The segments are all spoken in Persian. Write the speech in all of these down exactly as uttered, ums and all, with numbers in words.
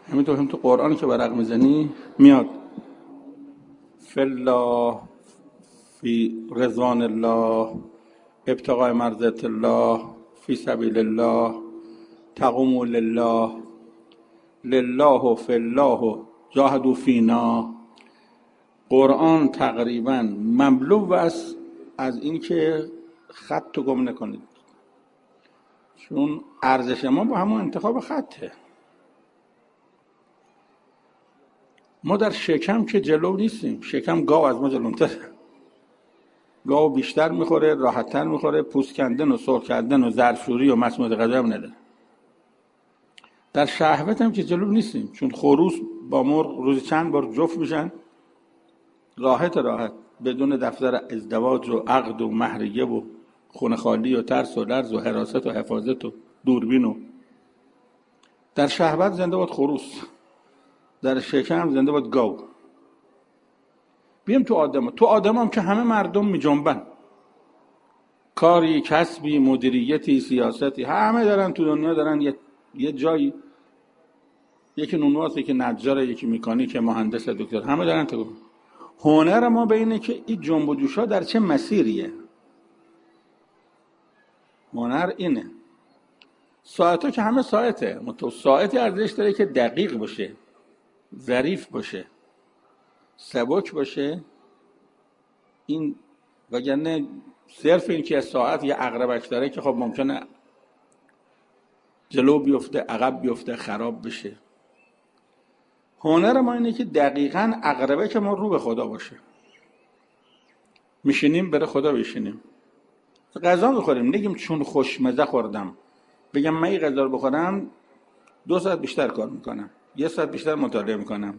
همینطور هم تو قرآن که برق میزنی میاد فی الله، فی رضوان الله، ابتغاء مرضات الله، فی سبیل الله، تقوموا لله، لله فی الله جاهدوا فینا. قرآن تقریبا مملو است از این که خط رو گم نکنید، چون ارزش ما با همون انتخاب خطه. ما در شکم که جلو نیستیم، شکم گاو از ما جلوتره. گاو بیشتر میخوره، راحتتر میخوره، پوست کندن و سرخ کردن و ظرفشویی و مسمومیت غذایی هم نداره. در شهوت هم که جلو نیستیم، چون خروس با مرغ روزی چند بار جفت میشن، راحت راحت بدون دفتر ازدواج و عقد و مهریه و خونه خالی و ترس و لرز و حراست و حفاظت و دوربین. و در شهوت زنده باد خروس، در شکم زنده باد گاو. بیم تو آدم، تو آدم هم که همه مردم می جنبن، کاری، کسبی، مدیریتی، سیاستی، همه دارن تو دنیا دارن یه, یه جایی، یکی نونواسه، یکی نجاره، یکی مکانیک، مهندس، دکتر، همه دارن تو. هنر ما به اینه که این جنب و جوشا در چه مسیریه. هنر اینه. ساعتا که همه ساعته، تو ساعتی ارزش داره که دقیق باشه، ظریف باشه، سبک باشه. این وگرنه صرف این که ساعت یه عقربک داره که خب ممکنه جلو بیفته، عقب بیفته، خراب بشه. هنر ما اینه که دقیقاً عقربک ما رو به خدا باشه. میشینیم بره خدا بشینیم. غذا میخوریم نگیم چون خوشمزه خوردم، بگم من این غذا رو بخورم دو ساعت بیشتر کار میکنم، یه ساعت بیشتر مطالعه میکنم.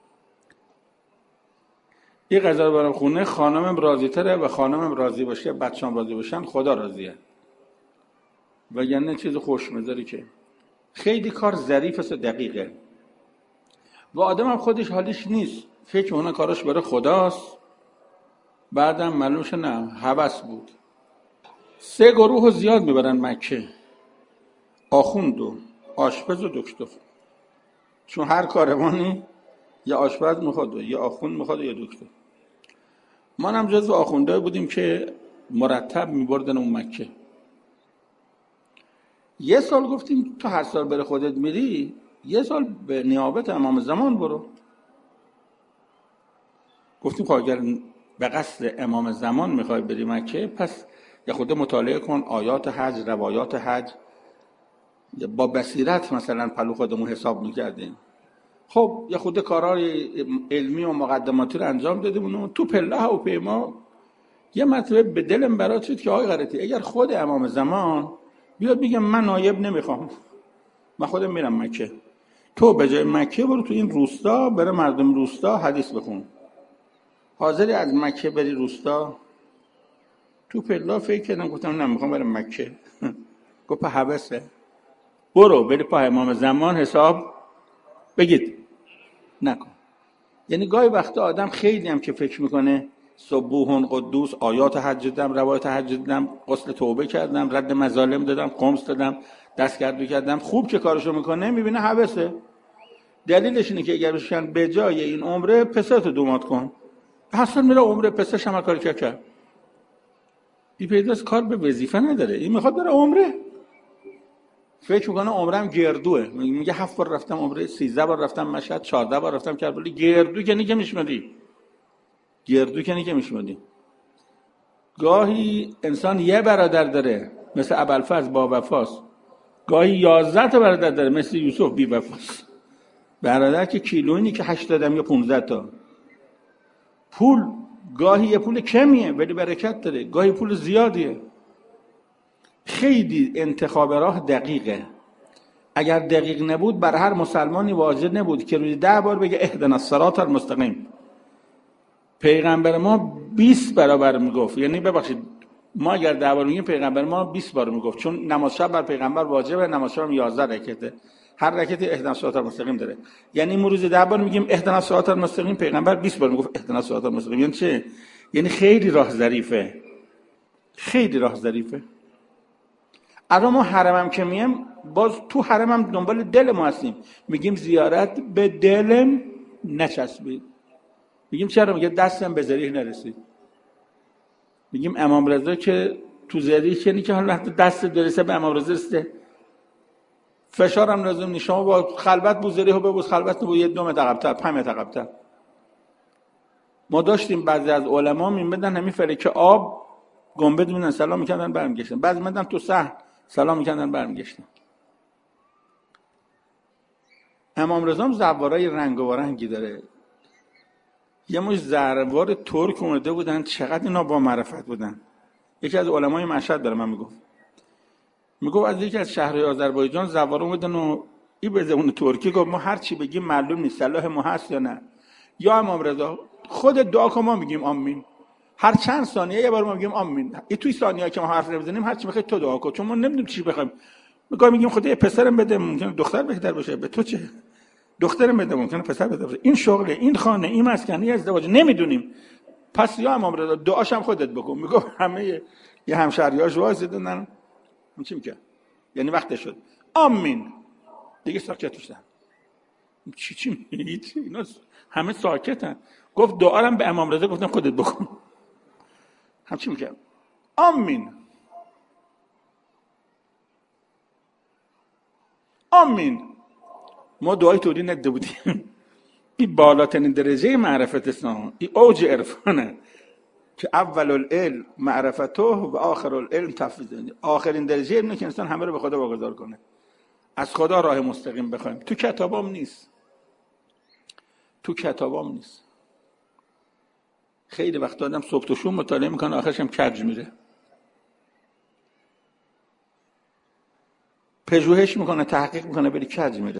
این غذا رو برام خونه، خانمم راضی تره و خانمم راضی باشه، بچه‌ام راضی باشن، خدا راضیه. وگرنه چیز خوشمزه که خیلی کار ظریف است و دقیقه. و آدم هم خودش حالیش نیست، فکر اون کاراش برای خداست، بعدم معلومش نه هوس بود. سه گروه زیاد میبرن مکه: آخوند و آشپز و دکتر. چون هر کاروانی یا آشپز میخواد و یا آخوند میخواد یا دکتر. ما هم جزو آخوندهای بودیم که مرتب میبردن اون مکه. یه سال گفتیم تو هر سال بره خودت میری، یه سال به نیابت امام زمان برو. گفتیم خب اگر به قصد امام زمان میخوای بری مکه، پس یا خود مطالعه کن آیات حج، روایات حج، با بصیرت مثلا پلو خودمون حساب میکردیم. خب یا خود کارهای علمی و مقدماتی رو انجام دادیم و تو پله و پیما یه مرتبه به دلم برات شد که آقای غلطی، اگر خود امام زمان بیاد بگم من نایب نمیخوام، من خودم میرم مکه، تو به جای مکه برو تو این روستا، بره مردم روستا حدیث بخون. حاضری از مکه بری روستا؟ تو پلا فکر کردم، گفتم نمیخوام برم مکه. گفت حوثه، برو بری پای امام زمان حساب بگید نکن. یعنی گاهی وقتا آدم خیلی هم که فکر میکنه سبوحون قدوس، آیات حج دادم، روایات حج دادم، غسل توبه کردم، رد مظالم دادم، خمس دادم، دستگردو کردم، خوب که کارشو میکنه، میبینه حوثه. دلیلش اینه که اگر بشن به جای این عمره پسرتو دومات کن، اصلا میره عمره پسرش هم کاری که کرد. این پیداست کار به وظیفه نداره، این میخواد بره عمره. فکر میکنه عمرم گردوه، میگه هفت بار رفتم عمره، سیزده بار رفتم مشهد، چهارده بار رفتم کربلا. گردو کنی که میشمدی، گردو کنی که میشمدی. گاهی انسان یه برادر داره مثل ابوالفضل با وفاست، گاهی یازده تا برادر داره مثل یوسف بی وفاست. برادر که کیلویی که هشتاد یا پانزده تا. پول گاهی یه پول کمیه ولی برکت داره، گاهی پول زیادیه. خیلی انتخاب راه دقیقه. اگر دقیق نبود بر هر مسلمانی واجب نبود که روزی ده بار بگه اهدنا الصراط المستقیم. پیغمبر ما بیست برابر میگفت، یعنی ببخشید ما اگر ده بار میگیم پیغمبر ما بیست بار میگفت، چون نماز شب بر پیغمبر واجبه، نماز شب یازده رکعته، هر رکعتی اهدنا الصراط المستقیم داره. یعنی ما روزی ده بار میگیم اهدنا الصراط المستقیم، پیغمبر بیست بار میگفت اهدنا الصراط المستقیم. یعنی چه؟ یعنی خیلی راه ظریفه، خیلی راه ظریفه. الان ما حرمم که میم، باز تو حرمم دنبال دل ما هستیم، میگیم زیارت به دلم نچسبید. میگیم چرا؟ میگه دستم به ذریح نرسید. میگیم امام رضا که تو ذریح چنی که حالا دست درسته به امام رضا رسیده، فشارم لازم نیست. شما با خلوت بو ذریح رو ببوس، خلوت نبو یه دو متر عقب‌تر، پنج متر عقب‌تر. ما داشتیم بعضی از علما میمدن همین فلکه آب گنبد میدن سلام میکردن برمیگشتن، بعضی میدن تو صحن سلام میکردن برمیگشتن. امام رضا هم زوارای رنگ و رنگی داره. یه مش زروار ترک اومده بودن، چقدر اینا با معرفت بودن. یکی از علمای مشهد داره من میگفت میگفت از یکی از شهرهای آذربایجان زوار اومدن و این به زبان ترکی گفت ما هر چی بگیم معلوم نیست صلاح ما هست یا نه. یا امام رضا خود دعا که ما میگیم آمین، هر چند ثانیه یه بار ما میگیم آمین. این توی ثانیه‌ای که ما حرف نمیزنیم هر چی بخوای تو دعا کن، چون ما نمیدونیم چی بخوایم. میگم میگیم خدا پسرم بده، ممکنه دختر بهتر باشه، به تو چه؟ دخترم بده، ممکنه پسر بده باشه. این شغله، این خانه، این مسکنی، ازدواج، نمیدونیم. پس یا امام رضا دعاش هم خودت بکن. میگم همه یه همشهریاش وایسیدن چی میگه؟ یعنی وقت شد آمین دیگه ساکت شدن. چی چی میگی؟ اینا همه ساکتن. گفت دعا رو به امام رضا گفتم خودت بکن. همچی میگه آمین آمین. ما دعای طوری نده بودیم. این بالاترین درجه معرفت اسلام، این اوج عرفانه که اول العلم معرفته و آخر العلم تفویض. آخرین درجه اینه که انسان همه رو به خدا واگذار کنه، از خدا راه مستقیم بخوایم. تو کتابام نیست، تو کتابام نیست. خیلی وقت آدم صبح تا شب مطالعه میکنه، آخرش هم کج میره، پژوهش میکنه، تحقیق میکنه، بری کج میره.